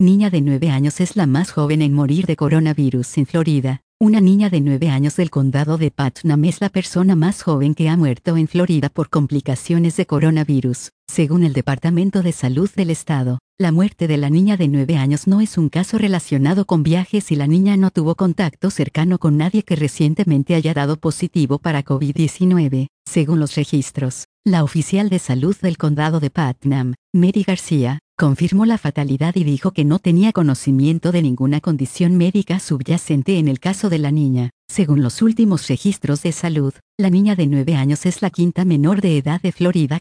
Niña de 9 años es la más joven en morir de coronavirus en Florida. Una niña de 9 años del condado de Putnam es la persona más joven que ha muerto en Florida por complicaciones de coronavirus, según el Departamento de Salud del estado. La muerte de la niña de 9 años no es un caso relacionado con viajes y la niña no tuvo contacto cercano con nadie que recientemente haya dado positivo para COVID-19, según los registros. La oficial de salud del condado de Putnam, Mary García, confirmó la fatalidad y dijo que no tenía conocimiento de ninguna condición médica subyacente en el caso de la niña. Según los últimos registros de salud, la niña de 9 años es la quinta menor de edad de Florida